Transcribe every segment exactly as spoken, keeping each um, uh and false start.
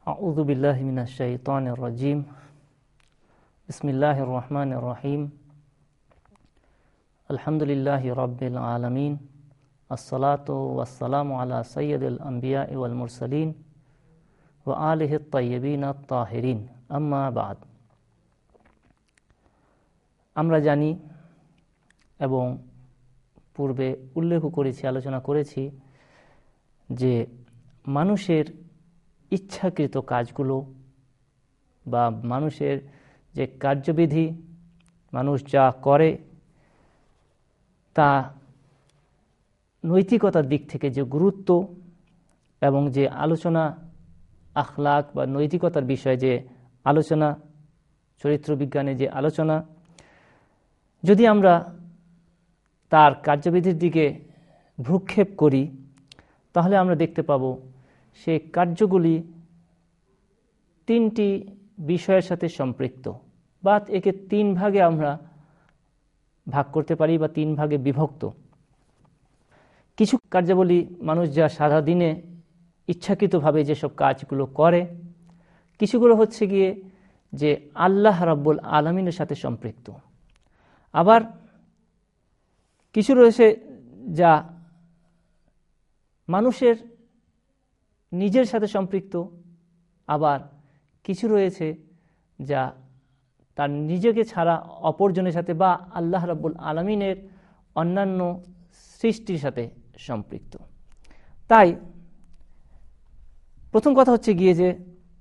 আউযু বিল্লাহি মিনাশ শাইতানির রাজিম। বিসমিল্লাহির রহমানির রহিম। আলহামদুলিল্লাহি রাব্বিল আলামিন। আসসালাতু ওয়াসসালামু আলা সাইয়্যিদিল আম্বিয়া ওয়াল মুরসালিন ওয়া আলিহিত তাইয়্যিবিন আত-তাহিরিন। আম্মা বা'দ। আমরা জানি এবং পূর্বে উল্লেখ করেছি, আলোচনা করেছি যে মানুষের ইচ্ছাকৃত কাজগুলো বা মানুষের যে কার্যবিধি, মানুষ যা করে তা নৈতিকতার দিক থেকে যে গুরুত্ব এবং যে আলোচনা, আখলাক বা নৈতিকতার বিষয়ে যে আলোচনা, চরিত্র বিজ্ঞানের যে আলোচনা, যদি আমরা তার কার্যবিধির দিকে ভ্রুক্ষেপ করি তাহলে আমরা দেখতে পাব সেই কার্যগুলি তিনটি বিষয়ের সাথে সম্পৃক্ত, বা একে তিন ভাগে আমরা ভাগ করতে পারি বা তিন ভাগে বিভক্ত। কিছু কার্যাবলী মানুষ যা সারাদিনে ইচ্ছাকৃতভাবে যেসব কাজগুলো করে, কিছুগুলো হচ্ছে গিয়ে যে আল্লাহ রাব্বুল আলামিনের সাথে সম্পৃক্ত, আবার কিছু রয়েছে যা মানুষের নিজের সাথে সম্পৃক্ত, আবার কিছু রয়েছে যা তার নিজেকে ছাড়া অপরজনের সাথে বা আল্লাহ রাব্বুল আলামিনের অন্যান্য সৃষ্টির সাথে সম্পৃক্ত। তাই প্রথম কথা হচ্ছে গিয়ে যে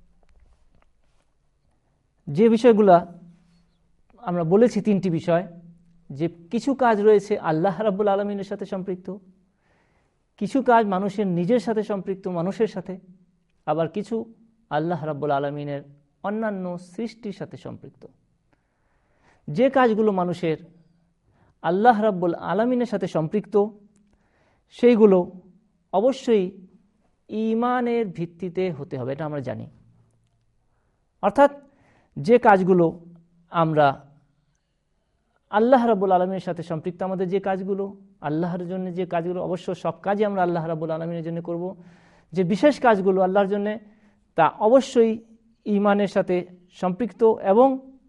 যে বিষয়গুলা আমরা বলেছি, তিনটি বিষয়, যে কিছু কাজ রয়েছে আল্লাহ রাব্বুল আলামিনের সাথে সম্পৃক্ত, কিছু কাজ মানুষের নিজের সাথে সম্পৃক্ত, মানুষের সাথে, আবার কিছু আল্লাহ রাব্বুল আলামিনের অন্যান্য সৃষ্টির সাথে সম্পৃক্ত। যে কাজগুলো মানুষের আল্লাহ রাব্বুল আলামিনের সাথে সম্পৃক্ত সেইগুলো অবশ্যই ঈমানের ভিত্তিতে হতে হবে, এটা আমরা জানি। অর্থাৎ যে কাজগুলো আমরা আল্লাহ রাব্বুল আলামিনের সাথে সম্পৃক্ত, আমাদের যে কাজগুলো আল্লাহর জন্য, যে কাজগুলো অবশ্য সব কাজই আমরা আল্লাহ রাব্বুল আলামিনের জন্য করব, যে বিশেষ কাজগুলো আল্লাহর জন্য, তা অবশ্যই ঈমানের সাথে সম্পৃক্ত, এবং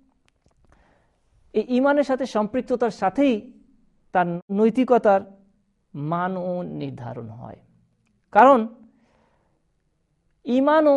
এই ঈমানের সাথে সম্পৃক্ততার সাথেই তার নৈতিকতার মানও নির্ধারণ হয়। কারণ ঈমানও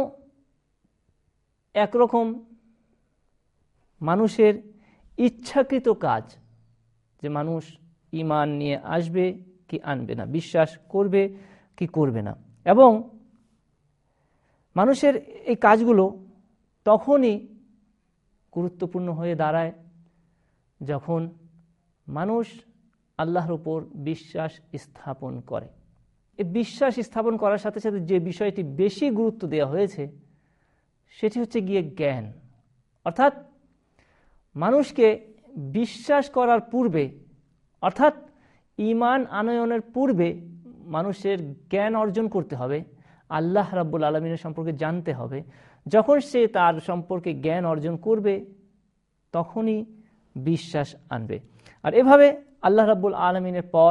একরকম মানুষের ইচ্ছাকৃত কাজ, যে মানুষ ঈমান নিয়ে আসবে কি আনবে না, বিশ্বাস করবে কি করবে না, এবং মানুষের এই কাজগুলো তখনই গুরুত্বপূর্ণ হয়ে দাঁড়ায় যখন মানুষ আল্লাহর উপর বিশ্বাস স্থাপন করে। এই বিশ্বাস স্থাপন করার সাথে সাথে যে বিষয়টি বেশি গুরুত্ব দেওয়া হয়েছে সেটি হচ্ছে গিয়ে জ্ঞান। অর্থাৎ মানুষকে বিশ্বাস করার পূর্বে, অর্থাৎ ঈমান আনয়নের পূর্বে মানুষের জ্ঞান অর্জন করতে হবে, আল্লাহ রাব্বুল আলামিনের সম্পর্কে জানতে হবে। যখন সে তার সম্পর্কে জ্ঞান অর্জন করবে তখনই বিশ্বাস আনবে। আর এভাবে আল্লাহ রাব্বুল আলামিনের পর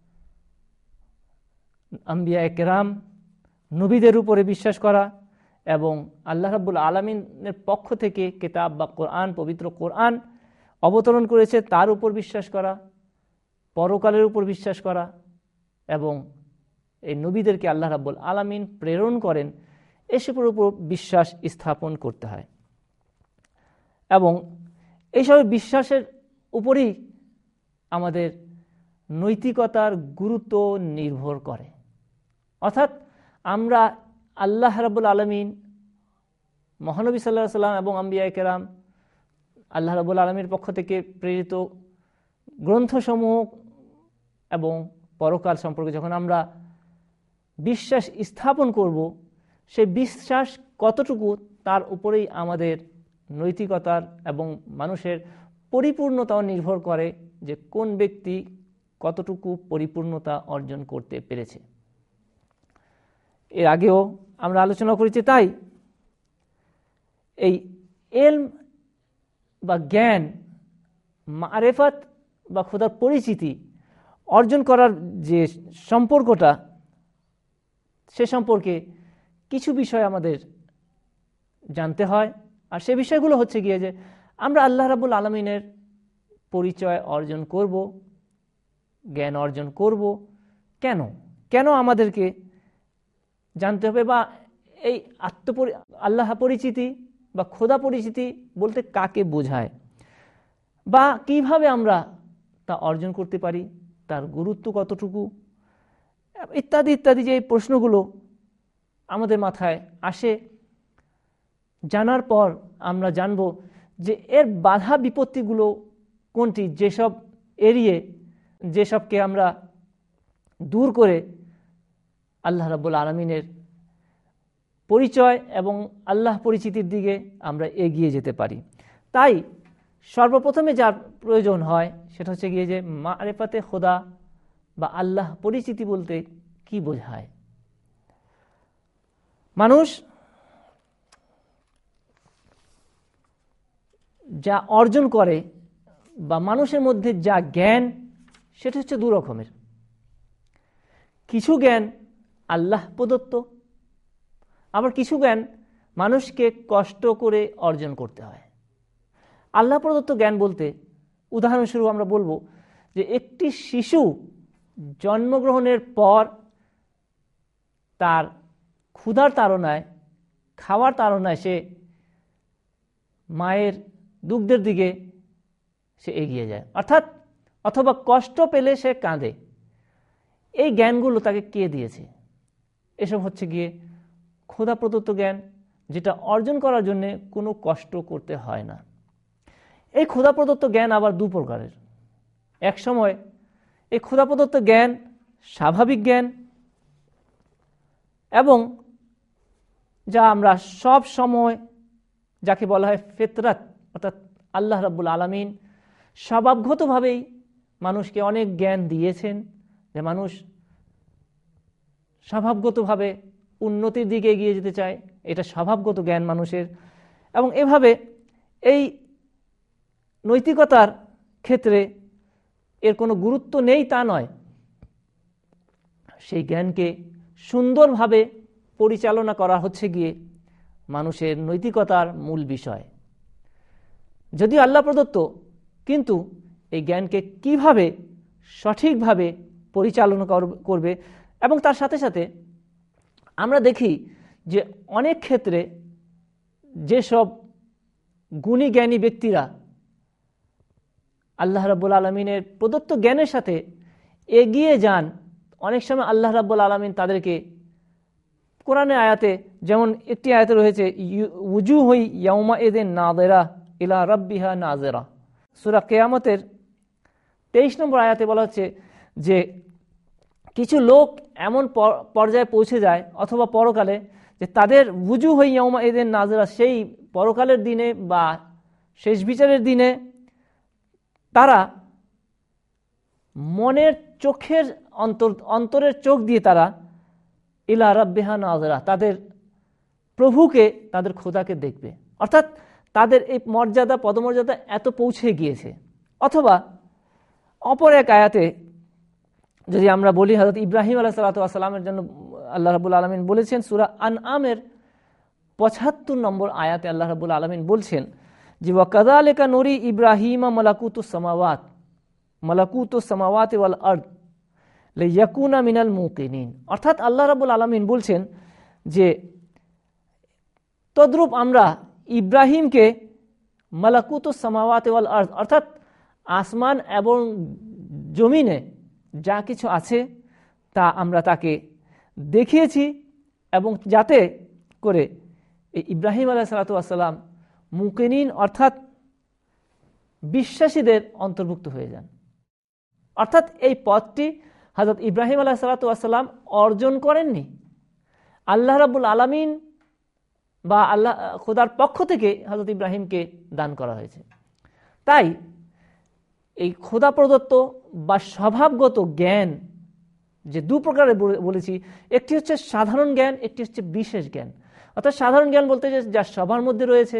আম্বিয়া কেরাম, নবীদের উপরে বিশ্বাস করা, এবং আল্লাহ রাব্বুল আলামিনের পক্ষ থেকে কিতাব বা কোরআন, পবিত্র কোরআন অবতরণ করেছে তার উপর বিশ্বাস করা, পরকালের উপর বিশ্বাস করা, এবং এই নবীদেরকে আল্লাহ রাব্বুল আলামিন প্রেরণ করেন এসবের উপর বিশ্বাস স্থাপন করতে হয়। এবং এইসব বিশ্বাসের উপরেই আমাদের নৈতিকতার গুরুত্ব নির্ভর করে। অর্থাৎ আমরা আল্লাহ রাব্বুল আলামিন, মহানবী সাল্লাল্লাহু আলাইহি সাল্লাম এবং আম্বিয়া কেরাম, আল্লাহ রাব্বুল আলামিনের পক্ষ থেকে প্রেরিত গ্রন্থসমূহ এবং পরকাল সম্পর্কে যখন আমরা বিশ্বাস স্থাপন করব, সেই বিশ্বাস কতটুকু তার উপরেই আমাদের নৈতিকতার এবং মানুষের পরিপূর্ণতাও নির্ভর করে, যে কোন ব্যক্তি কতটুকু পরিপূর্ণতা অর্জন করতে পেরেছে। এর আগেও আমরা আলোচনা করেছি। তাই এই ইলম বা জ্ঞান, মারেফাত বা খোদার পরিচিতি অর্জন করার যে সম্পর্কটা, সে সম্পর্কে কিছু বিষয় আমাদের জানতে হয়। আর সে বিষয়গুলো হচ্ছে গিয়ে যে আমরা আল্লাহ রাব্বুল আলামিনের পরিচয় অর্জন করব, জ্ঞান অর্জন করব। কেন কেন আমাদেরকে জানতে হবে, বা এই আত্মপরি আল্লাহ পরিচিতি বা খোদা পরিচিতি বলতে কাকে বোঝায়, বা কিভাবে আমরা তা অর্জন করতে পারি, তার গুরুত্ব কতটুকু, ইত্যাদি ইত্যাদি যে প্রশ্নগুলো আমাদের মাথায় আসে। জানার পর আমরা জানব যে এর বাধা বিপত্তিগুলো কোনটি, যেসব এড়িয়ে যেসবকে আমরা দূর করে আল্লাহ রাব্বুল আলামিনের পরিচয় এবং আল্লাহ পরিচিতির দিকে আমরা এগিয়ে যেতে পারি। তাই সর্বপ্রথমে যার প্রয়োজন হয় সেটা হচ্ছে গিয়ে যে মারিফাতে খোদা বা আল্লাহ পরিচিতি বলতে কি বোঝায়। মানুষ যা অর্জন করে বা মানুষের মধ্যে যা জ্ঞান, সেটা হচ্ছে দু রকমের। কিছু জ্ঞান আল্লাহ প্রদত্ত, আবার কিছু জ্ঞান মানুষকে কষ্ট করে অর্জন করতে হয়। আল্লাহ প্রদত্ত জ্ঞান বলতে উদাহরণস্বরূপ আমরা বলবো যে একটি শিশু জন্মগ্রহণের পর তার ক্ষুধার তাড়নায়, খাওয়ার তাড়নায় সে মায়ের দুগ্ধের দিকে সে এগিয়ে যায়, অর্থাৎ অথবা কষ্ট পেলে সে কাঁদে। এই জ্ঞানগুলো তাকে কে দিয়েছে? এসব হচ্ছে গিয়ে খোদা প্রদত্ত জ্ঞান, যেটা অর্জন করার জন্য কোনো কষ্ট করতে হয় না। এই খোদা প্রদত্ত জ্ঞান আবার দু প্রকারের। এক সময় এই খোদা প্রদত্ত জ্ঞান স্বাভাবিক জ্ঞান, এবং যা আমরা সব সময় যাকে বলা হয় ফিতরাত, অর্থাৎ আল্লাহ রাব্বুল আলামিন স্বভাবগতভাবেই মানুষকে অনেক জ্ঞান দিয়েছেন, যে মানুষ স্বভাবগতভাবে উন্নতির দিকে এগিয়ে যেতে চায়, এটা স্বভাবগত জ্ঞান মানুষের। এবং এভাবে এই নৈতিকতার ক্ষেত্রে এর কোনো গুরুত্ব নেই তা নয়, সেই জ্ঞানকে সুন্দরভাবে পরিচালনা করা হচ্ছে গিয়ে মানুষের নৈতিকতার মূল বিষয়। যদিও আল্লাহ প্রদত্ত, কিন্তু এই জ্ঞানকে কিভাবে সঠিকভাবে পরিচালনা করবে, এবং তার সাথে সাথে আমরা দেখি যে অনেক ক্ষেত্রে যেসব গুণী জ্ঞানী ব্যক্তিরা আল্লাহ রাব্বুল আলামিনের প্রদত্ত জ্ঞানের সাথে এগিয়ে যান, অনেক সময় আল্লাহ রাব্বুল আলামিন তাদেরকে কোরআনের আয়াতে, যেমন একটি আয়াতে রয়েছে উজুহু ইয়াউমাইযিন নাযিরা ইলা রাব্বিহা নাযিরা, সূরা কিয়ামতের তেইশ নম্বর আয়াতে বলা হচ্ছে যে কিছু লোক এমন পর্যায়ে পৌঁছে যায় অথবা পরকালে যে তাদের উজুহু ইয়াউমাইযিন নাযিরা, সেই পরকালের দিনে বা শেষ বিচারের দিনে তারা মনের চোখের অন্তর অন্তরের চোখ দিয়ে তারা ইলা রাব্বিহা নাযিরা, তাদের প্রভুকে, তাদের খোদাকে দেখবে। অর্থাৎ তাদের এই মর্যাদা, পদমর্যাদা এত পৌঁছে গিয়েছে। অথবা অপর এক আয়াতে যদি আমরা বলি, হযরত ইব্রাহিম আলাইহিসসালাতু ওয়াস সালামের জন্য আল্লাহ রাব্বুল আলামিন বলেছেন, সূরা আনআমের পঁচাত্তর নম্বর আয়াতে আল্লাহ রাব্বুল আলামিন বলছেন যে ওয়া কাযালিকা নুরি ইব্রাহিমা মালাকুতুস সামাওয়াত মালাকুতুস সামাওয়াতি ওয়াল আরদ লিয়াকুনা মিনাল মুকিনিন। অর্থাৎ আল্লাহ রাব্বুল আলামিন বলছেন যে তদ্রূপ আমরা ইব্রাহিমকে মালাকুতুস সামাওয়াতি ওয়াল আরদ, অর্থাৎ আসমান এবং জমিনে যা কিছু আছে তা আমরা তাকে দেখিয়েছি, এবং যাতে করে এই ইব্রাহিম আলাইহিসসালাতু ওয়াস সালাম মুকিনিন অর্থাৎ বিশ্বাসীদের অন্তর্ভুক্ত হয়ে যান। অর্থাৎ এই পথটি হযরত ইব্রাহিম আলাইহিসসালাতু ওয়াস সালাম অর্জন করেননি, আল্লাহ রাব্বুল আলামিন বা আল্লাহ খোদার পক্ষ থেকে হযরত ইব্রাহিমকে দান করা হয়েছে। তাই এই খোদা প্রদত্ত বা স্বভাবগত জ্ঞান যে দু প্রকারে বলেছি, একটি হচ্ছে সাধারণ জ্ঞান, একটি হচ্ছে বিশেষ জ্ঞান। অর্থাৎ সাধারণ জ্ঞান বলতে যা সবার মধ্যে রয়েছে,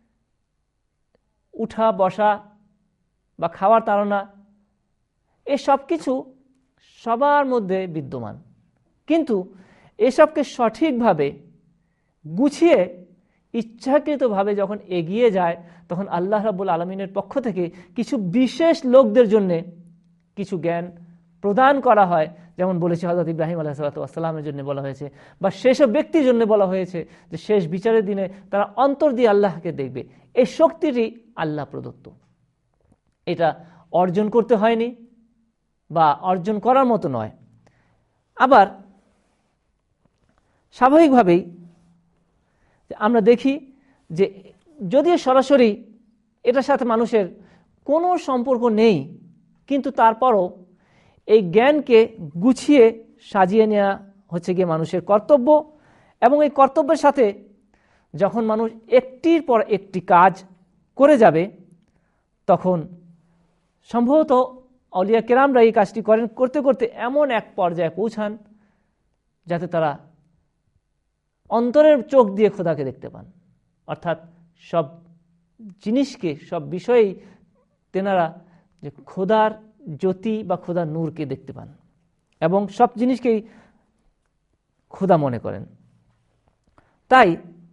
উঠা বসা বা খাওয়ার তাড়না, এই সব কিছু সবার মধ্যে বিদ্যমান, কিন্তু এসবকে সঠিকভাবে গুছিয়ে ইচ্ছাকৃতভাবে যখন এগিয়ে যায় তখন আল্লাহ রাব্বুল আলামিনের পক্ষ থেকে কিছু বিশেষ লোকদের জন্য কিছু জ্ঞান প্রদান করা হয়, যেমন বলেছে হযরত ইব্রাহিম আলাইহিস সালাতু ওয়াস সালামের জন্য বলা হয়েছে, বা সেসব ব্যক্তির জন্য বলা হয়েছে যে শেষ বিচারের দিনে তারা অন্তর দিয়ে আল্লাহকে দেখবে। এই শক্তিটি আল্লাহ প্রদত্ত, এটা অর্জন করতে হয়নি বা অর্জন করার মতো নয়। আবার স্বাভাবিকভাবেই আমরা দেখি যে যদিও সরাসরি এটার সাথে মানুষের কোনো সম্পর্ক নেই, কিন্তু তারপরও এই জ্ঞানকে গুছিয়ে সাজিয়ে নেওয়া হচ্ছে গিয়ে মানুষের কর্তব্য। এবং এই কর্তব্যের সাথে যখন মানুষ একটির পর একটি কাজ করে যাবে, তখন সম্ভবত আউলিয়া কেরামরা এই কাজটি করেন, করতে করতে এমন এক পর্যায়ে পৌঁছান যাতে তারা অন্তরের চোখ দিয়ে খোদাকে দেখতে পান, অর্থাৎ সব জিনিসকে, সব বিষয়েই তেনারা যে খোদার জ্যোতি বা খোদার নূরকে দেখতে পান এবং সব জিনিসকেই খোদা মনে করেন। তাই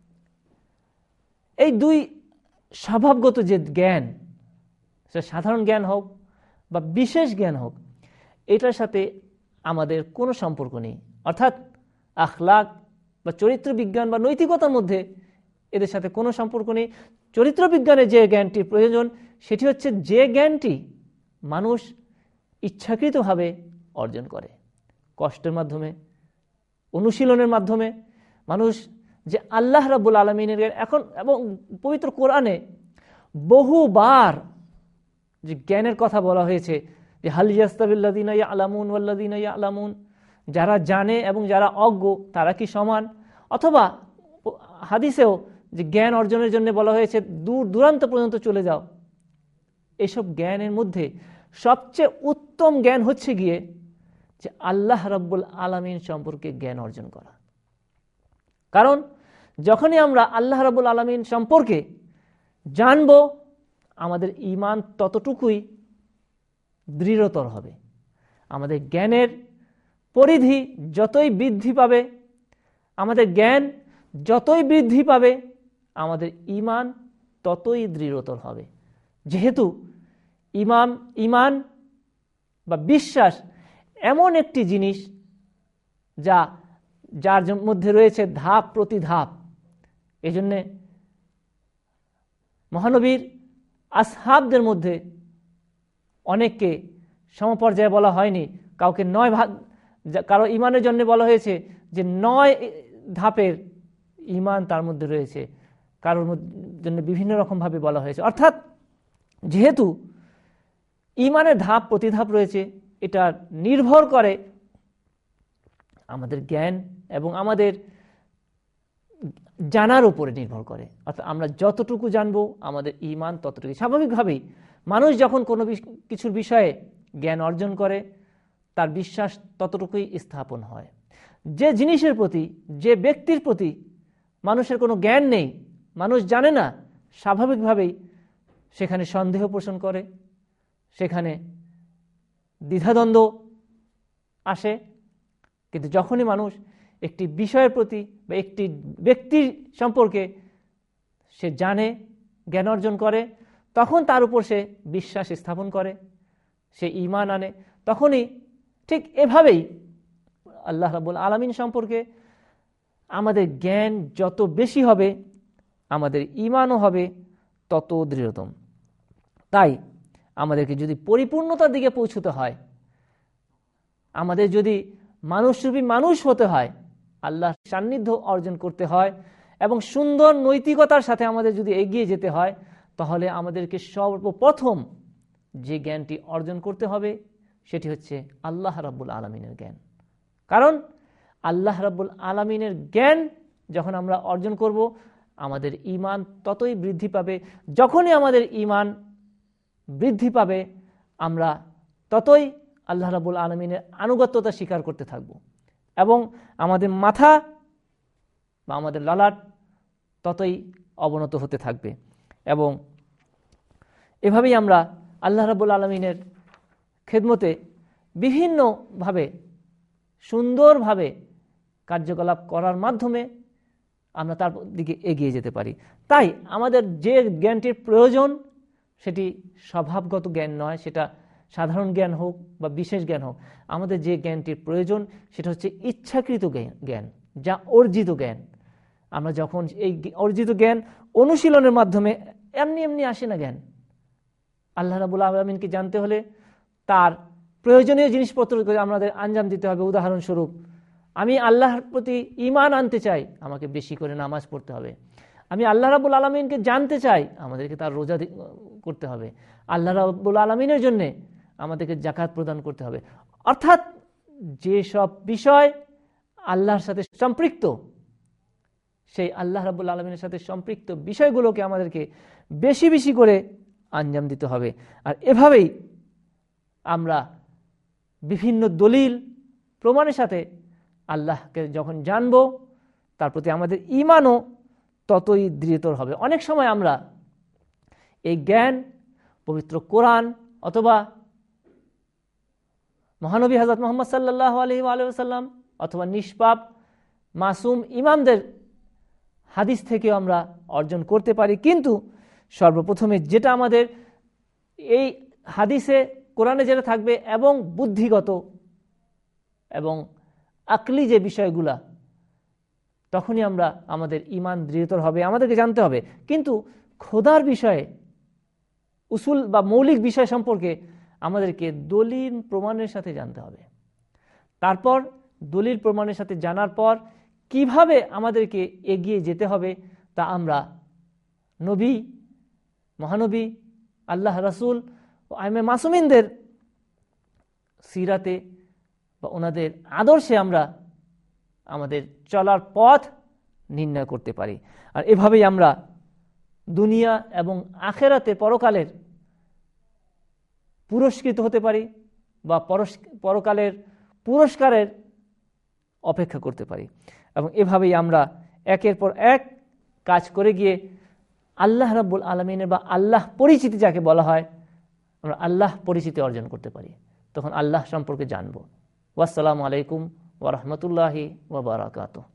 এই দুই স্বভাবগত যে জ্ঞান, সে সাধারণ জ্ঞান হোক বা বিশেষ জ্ঞান হোক, এটার সাথে আমাদের কোনো সম্পর্ক নেই। অর্থাৎ আখলাক বা চরিত্র বিজ্ঞান বা নৈতিকতার মধ্যে এদের সাথে কোনো সম্পর্ক নেই। চরিত্র বিজ্ঞানের যে জ্ঞানটির প্রয়োজন সেটি হচ্ছে যে জ্ঞানটি মানুষ ইচ্ছাকৃতভাবে অর্জন করে, কষ্টের মাধ্যমে, অনুশীলনের মাধ্যমে। মানুষ যে আল্লাহ রাব্বুল আলামিনের জ্ঞান, এখন এবং পবিত্র কোরআনে বহুবার যে জ্ঞানের কথা বলা হয়েছে যে হাল ইয়াস্তাবিল্লাযীনা ইয়ালামুন ওয়াল্লাযীনা ইয়ালামুন, যারা জানে এবং যারা অজ্ঞ তারা কি সমান? অথবা হাদিসেও যে জ্ঞান অর্জনের জন্য বলা হয়েছে দূর দূরান্ত পর্যন্ত চলে যাও। এইসব জ্ঞানের মধ্যে সবচেয়ে উত্তম জ্ঞান হচ্ছে গিয়ে যে আল্লাহ রাব্বুল আলামিন সম্পর্কে জ্ঞান অর্জন করা। কারণ যখনই আমরা আল্লাহ রাব্বুল আলামিন সম্পর্কে জানব, আমাদের ঈমান ততটুকুই দৃঢ়তর হবে। আমাদের জ্ঞানের পরিধি যতই বৃদ্ধি পাবে, আমাদের জ্ঞান যতই বৃদ্ধি পাবে, আমাদের ঈমান ততই দৃঢ়তর হবে। যেহেতু ইমাম ঈমান বা বিশ্বাস এমন একটি জিনিস যা যার মধ্যে রয়েছে ধাপ প্রতি ধাপ। এই জন্যে মহানবীর আসহাবদের মধ্যে অনেককে সমপর্যায়ে বলা হয়নি, কাউকে নয় ভাগ, কারো ঈমানের জন্য বলা হয়েছে যে নয় ধাপের ঈমান তার মধ্যে রয়েছে, কারোর জন্য বিভিন্ন রকমভাবে বলা হয়েছে। অর্থাৎ যেহেতু ঈমানের ধাপ প্রতি ধাপ রয়েছে, এটা নির্ভর করে আমাদের জ্ঞান এবং আমাদের জানার উপরে নির্ভর করে। অর্থাৎ আমরা যতটুকু জানবো আমাদের ঈমান ততটুকু। স্বাভাবিকভাবেই মানুষ যখন কোনো কিছুর বিষয়ে জ্ঞান অর্জন করে, তার বিশ্বাস ততটুকুই স্থাপন হয়। যে জিনিসের প্রতি, যে ব্যক্তির প্রতি মানুষের কোনো জ্ঞান নেই, মানুষ জানে না, স্বাভাবিকভাবেই সেখানে সন্দেহ পোষণ করে, সেখানে দ্বিধাদ্বন্দ্ব আসে। কিন্তু যখনই মানুষ একটি বিষয়ের প্রতি বা একটি ব্যক্তির সম্পর্কে সে জানে, জ্ঞান অর্জন করে, তখন তার উপর সে বিশ্বাস স্থাপন করে, সে ঈমান আনে। তখনই ঠিক এভাবেই আল্লাহ রাব্বুল আলামিন সম্পর্কে আমাদের জ্ঞান যত বেশি হবে, আমাদের ঈমানও হবে তত দৃঢ়তম। তাই আমাদেরকে যদি পরিপূর্ণতার দিকে পৌঁছতে হয়, আমাদের যদি মানুষরূপী মানুষ হতে হয়, আল্লাহর সান্নিধ্য অর্জন করতে হয় এবং সুন্দর নৈতিকতার সাথে আমাদের যদি এগিয়ে যেতে হয়, তাহলে আমাদেরকে সর্বপ্রথম যে জ্ঞানটি অর্জন করতে হবে সেটি হচ্ছে আল্লাহ রাব্বুল আলামিনের জ্ঞান। কারণ আল্লাহ রাব্বুল আলামিনের জ্ঞান যখন আমরা অর্জন করব, আমাদের ঈমান ততই বৃদ্ধি পাবে। যখনই আমাদের ঈমান বৃদ্ধি পাবে, আমরা ততই আল্লাহ রাব্বুল আলামিনের আনুগত্যতা স্বীকার করতে থাকব এবং আমাদের মাথা বা আমাদের ললাট ততই অবনত হতে থাকবে। এবং এভাবেই আমরা আল্লাহ রাব্বুল আলামিনের খেদমতে বিভিন্নভাবে সুন্দরভাবে কার্যকলাপ করার মাধ্যমে আমরা তার দিকে এগিয়ে যেতে পারি। তাই আমাদের যে জ্ঞানটির প্রয়োজন সেটি স্বভাবগত জ্ঞান নয়, সেটা সাধারণ জ্ঞান হোক বা বিশেষ জ্ঞান হোক, আমাদের যে জ্ঞানটির প্রয়োজন সেটা হচ্ছে ইচ্ছাকৃত জ্ঞান, যা অর্জিত জ্ঞান। আমরা যখন এই অর্জিত জ্ঞান অনুশীলনের মাধ্যমে, এমনি এমনি আসে না জ্ঞান। আল্লাহ রাব্বুল আলামিনকে জানতে হলে তার প্রয়োজনীয় জিনিসপত্র আমাদের আঞ্জাম দিতে হবে। উদাহরণস্বরূপ, আমি আল্লাহর প্রতি ঈমান আনতে চাই, আমাকে বেশি করে নামাজ পড়তে হবে। আমি আল্লাহ রাব্বুল আলামিনকে জানতে চাই, আমাদেরকে তার রোজা করতে হবে। আল্লাহ রাব্বুল আলামিনের জন্য আমাদেরকে যাকাত প্রদান করতে হবে। অর্থাৎ যে সব বিষয় আল্লাহর সাথে সম্পৃক্ত, সেই আল্লাহ রাব্বুল আলামিনের সাথে সম্পৃক্ত বিষয়গুলোকে আমাদেরকে বেশি বেশি করে আঞ্জাম দিতে হবে। আর এভাবেই আমরা বিভিন্ন দলিল প্রমাণের সাথে আল্লাহকে যখন জানব, তার প্রতি আমাদের ঈমানও ততই দৃঢ়তর হবে। অনেক সময় আমরা এই জ্ঞান পবিত্র কোরআন অথবা মহানবী হযরত মুহাম্মদ সাল্লাল্লাহু আলাইহি ওয়া সাল্লাম অথবা নিষ্পাপ মাসুম ইমামদের হাদিস থেকেও আমরা অর্জন করতে পারি। কিন্তু সর্বপ্রথমে যেটা আমাদের এই হাদিসে কোরআনে যেটা থাকবে এবং বুদ্ধিগত এবং আকলি যে বিষয়গুলা, তখনই আমরা আমাদের ঈমান দৃঢ়তর হবে, আমাদেরকে জানতে হবে। কিন্তু খোদার বিষয়ে, উসুল বা মৌলিক বিষয় সম্পর্কে আমাদেরকে দলিল প্রমাণের সাথে জানতে হবে। তারপর দলিল প্রমাণের সাথে জানার পর কিভাবে আমাদেরকে এগিয়ে যেতে হবে তা আমরা নবী, মহানবী, আল্লাহ রাসূল ও আইমে মাসুমিনদের সিরাতে বা ওনাদের আদর্শে আমরা আমাদের চলার পথ নির্ণয় করতে পারি। আর এভাবেই আমরা দুনিয়া এবং আখেরাতে পরকালের পুরস্কৃত হতে পারি বা পরকালের পুরস্কারের অপেক্ষা করতে পারি। এবং এভাবেই আমরা একের পর এক কাজ করে গিয়ে আল্লাহ রাব্বুল আলামিনের বা আল্লাহ পরিচিতি যাকে বলা হয়, আমরা আল্লাহ পরিচিতি অর্জন করতে পারি। তখন আল্লাহ সম্পর্কে জানবো। ওয়াসসালামু আলাইকুম ওয়া রাহমাতুল্লাহি ওয়া বারাকাতুহু।